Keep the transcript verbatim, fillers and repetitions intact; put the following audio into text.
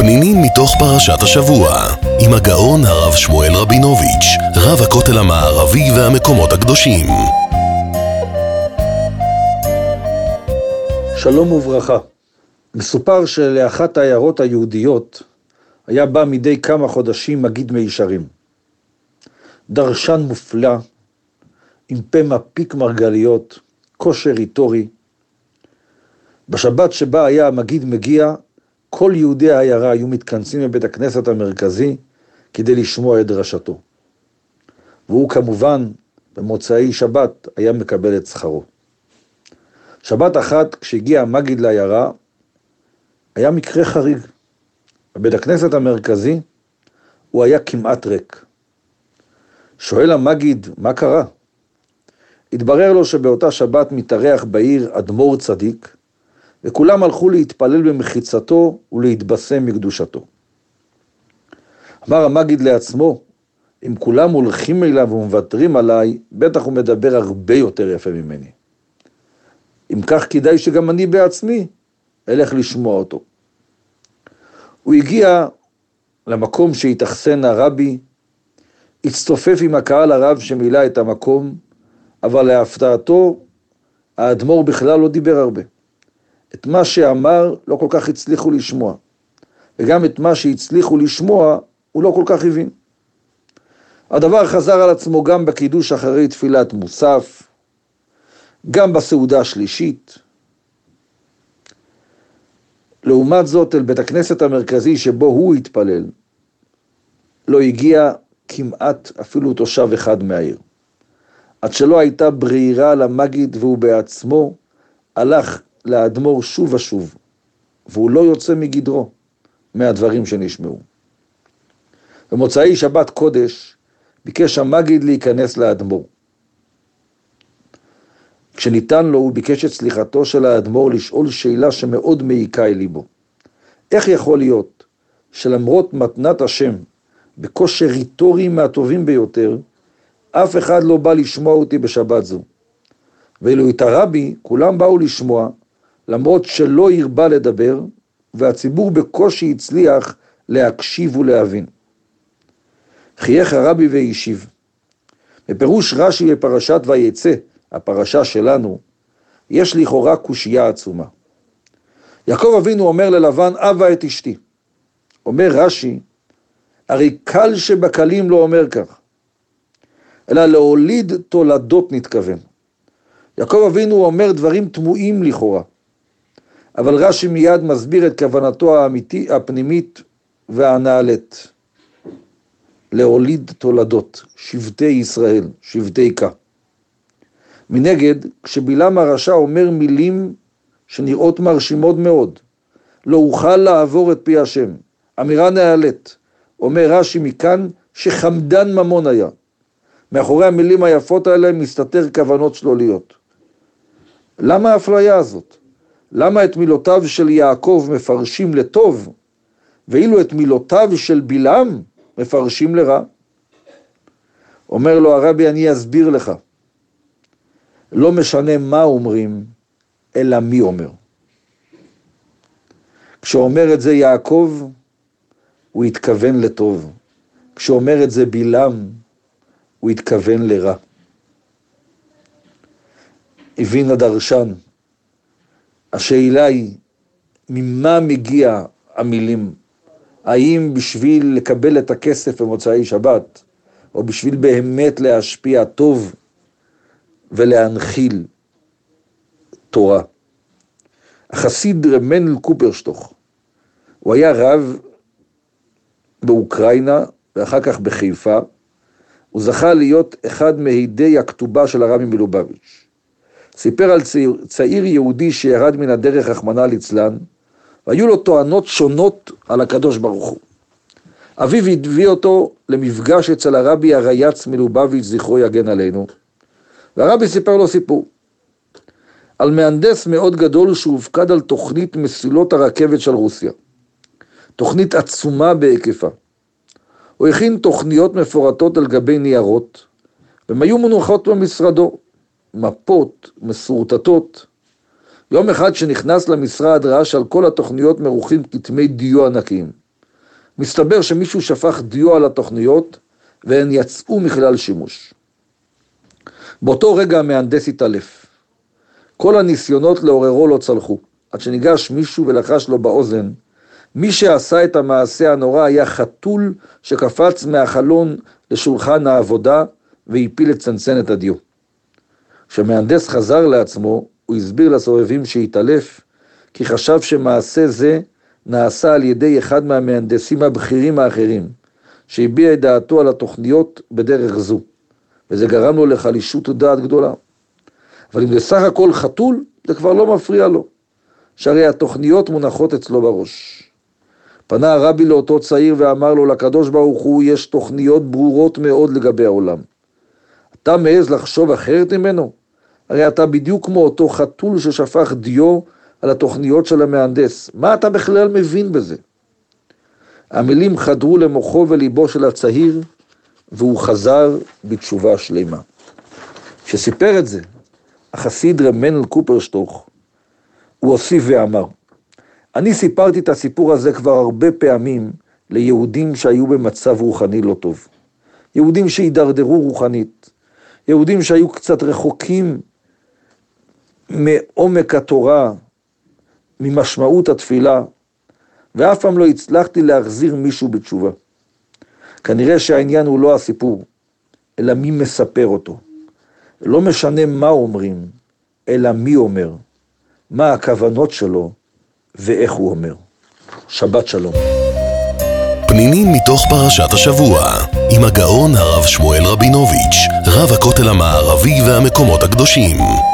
פנינים מתוך פרשת השבוע, עם הגאון הרב שמואל רבינוביץ', רב הכותל המערבי והמקומות הקדושים. שלום וברכה. מסופר שלאחת העיירות היהודיות היה בא מדי כמה חודשים מגיד מישרים. דרשן מופלא, עם פה מפיק מרגליות, כושר ריטורי. בשבת שבה היה המגיד מגיע, כל יהודי העיירה היו מתכנסים בבית הכנסת המרכזי כדי לשמוע את דרשתו. והוא כמובן במוצאי שבת היה מקבל את שכרו. שבת אחת כשהגיע המגיד לעיירה היה מקרה חריג. בבית הכנסת המרכזי הוא היה כמעט ריק. שואל המגיד מה קרה? התברר לו שבאותה שבת מתארח בעיר אדמו"ר צדיק, וכולם הלכו להתפלל במחיצתו ולהתבשם מקדושתו. אמר המגיד לעצמו, אם כולם הולכים אליו ומוותרים עליי, בטח הוא מדבר הרבה יותר יפה ממני. אם כך כדאי שגם אני בעצמי אלך לשמוע אותו. הוא הגיע למקום שהתאכסן הרבי, הצטופף עם הקהל הרב שמילא את המקום, אבל להפתעתו האדמו"ר בכלל לא דיבר הרבה. את מה שאמר לא כל כך הצליחו לשמוע, וגם את מה שהצליחו לשמוע הוא לא כל כך הבין. הדבר חזר על עצמו גם בקידוש אחרי תפילת מוסף, גם בסעודה השלישית. לעומת זאת, אל בית הכנסת המרכזי שבו הוא התפלל, לא הגיע כמעט אפילו תושב אחד מהעיר. עד שלא הייתה ברירה למגיד והוא בעצמו הלך לאדמו"ר שוב ושוב, והוא לא יוצא מגדרו מהדברים שנשמעו. במוצאי שבת קודש ביקש המגיד להיכנס לאדמו"ר. כשניתן לו הוא ביקש את סליחתו של האדמו"ר לשאול שאלה שמאוד מעיקה אל ליבו. איך יכול להיות שלמרות מתנת השם בכושר ריטורי מהטובים ביותר, אף אחד לא בא לשמוע אותי בשבת זו? ואילו את הרבי כולם באו לשמוע, למרות שלא הרבה לדבר, והציבור בקושי הצליח להקשיב ולהבין. חייך הרבי והשיב. בפירוש רש"י בפרשת ויצא, הפרשה שלנו, יש לכאורה קושיה עצומה. יעקב אבינו אומר ללבן, אבא את אשתי. אומר רש"י, הרי קל שבקלים לא אומר כך, אלא להוליד תולדות נתכוון. יעקב אבינו אומר דברים תמוהים לכאורה, אבל רש"י מיד מסביר את כוונתו האמיתית, הפנימית והנעלית. להוליד תולדות, שבטי ישראל, שבטי כה. מנגד, כשבלעם הרשע אומר מילים שנראות מרשימות מאוד, לא אוכל לעבור את פי השם, אמירה נעלית, אומר רש"י מכאן שחמדן ממון היה. מאחורי המילים היפות האלה מסתתר כוונות שלוליות. למה האפליה הזאת? למה את מילותיו של יעקב מפרשים לטוב, ואילו את מילותיו של בלעם מפרשים לרע? אומר לו הרבי, אני אסביר לך. לא משנה מה אומרים, אלא מי אומר. כשאומר את זה יעקב, הוא התכוון לטוב. כשאומר את זה בלעם, הוא התכוון לרע. הבין הדרשן, השאלה היא, ממה מגיע המילים? האם בשביל לקבל את הכסף במוצאי שבת, או בשביל באמת להשפיע טוב ולהנחיל תורה? החסיד רב מנדל קופרשטוך, הוא היה רב באוקראינה ואחר כך בחיפה, הוא זכה להיות אחד מהידי הכתובה של הרבי מלובביץ'. סיפר על צעיר, צעיר יהודי שירד מן הדרך רחמנא ליצלן, והיו לו טוענות שונות על הקדוש ברוך הוא. אביו הביא אותו למפגש אצל הרבי הרייץ מלובביץ' זכרו יגן עלינו, והרבי סיפר לו סיפור על מהנדס מאוד גדול שהופקד על תוכנית מסילות הרכבת של רוסיה, תוכנית עצומה בהיקפה. הוא הכין תוכניות מפורטות על גבי ניירות, והן היו מונחות במשרדו, מפות, מסורטטות. יום אחד שנכנס למשרד ראה שעל כל התוכניות מרוחים כתמי דיו ענקיים. מסתבר שמישהו שפך דיו על התוכניות, והן יצאו מכלל שימוש. באותו רגע המהנדס התעלף. כל הניסיונות לעוררו לא צלחו, עד שניגש מישהו ולחש לו באוזן, מי שעשה את המעשה הנורא היה חתול שקפץ מהחלון לשולחן העבודה והפיל את צנצנת הדיו. כשהמהנדס חזר לעצמו, הוא הסביר לסובבים שהתעלף, כי חשב שמעשה זה נעשה על ידי אחד מהמהנדסים הבכירים האחרים, שהביע את דעתו על התוכניות בדרך זו, וזה גרם לו לחלישות דעת גדולה. אבל אם זה סך הכל חתול, זה כבר לא מפריע לו, שהרי התוכניות מונחות אצלו בראש. פנה הרבי לאותו צעיר ואמר לו, לקדוש ברוך הוא יש תוכניות ברורות מאוד לגבי העולם. אתה מעז לחשוב אחרת ממנו? הרי אתה בדיוק כמו אותו חתול ששפך דיו על התוכניות של המהנדס. מה אתה בכלל מבין בזה? המילים חדרו למוחו וליבו של הצעיר, והוא חזר בתשובה שלמה. כשסיפר את זה, החסיד רב מנדל קופרשטוך, הוא הוסיף ואמר, אני סיפרתי את הסיפור הזה כבר הרבה פעמים ליהודים שהיו במצב רוחני לא טוב. יהודים שהידרדרו רוחנית, יהודים שהיו קצת רחוקים מעומק התורה, ממשמעות התפילה, ואף פעם לא הצלחתי להחזיר מישהו בתשובה. כנראה שהעניין הוא לא הסיפור, אלא מי מספר אותו. לא משנה מה אומרים, אלא מי אומר, מה הכוונות שלו ואיך הוא אומר. שבת שלום. פנינים מתוך פרשת השבוע, עם הגאון הרב שמואל רבינוביץ', רב הכותל המערבי והמקומות הקדושים.